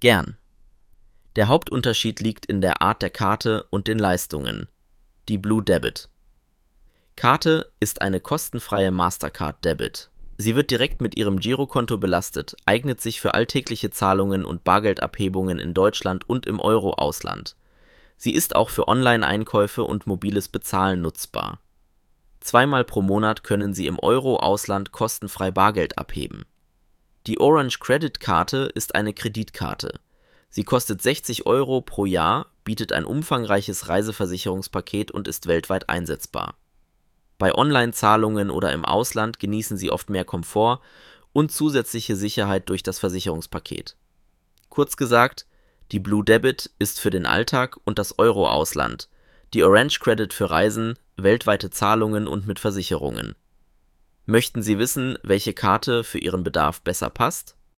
Gern. Der Hauptunterschied liegt in der Art der Karte und den Leistungen. Die Blue Debit. Karte ist eine kostenfreie Mastercard Debit. Sie wird direkt mit Ihrem Girokonto belastet, eignet sich für alltägliche Zahlungen und Bargeldabhebungen in Deutschland und im Euro-Ausland. Sie ist auch für Online-Einkäufe und mobiles Bezahlen nutzbar. Zweimal pro Monat können Sie im Euro-Ausland kostenfrei Bargeld abheben. Die Orange Credit Karte ist eine Kreditkarte. Sie kostet 60 € pro Jahr, bietet ein umfangreiches Reiseversicherungspaket und ist weltweit einsetzbar. Bei Online-Zahlungen oder im Ausland genießen Sie oft mehr Komfort und zusätzliche Sicherheit durch das Versicherungspaket. Kurz gesagt, die Blue Debit ist für den Alltag und das Euro-Ausland, die Orange Credit für Reisen, weltweite Zahlungen und mit Versicherungen. Möchten Sie wissen, welche Karte für Ihren Bedarf besser passt?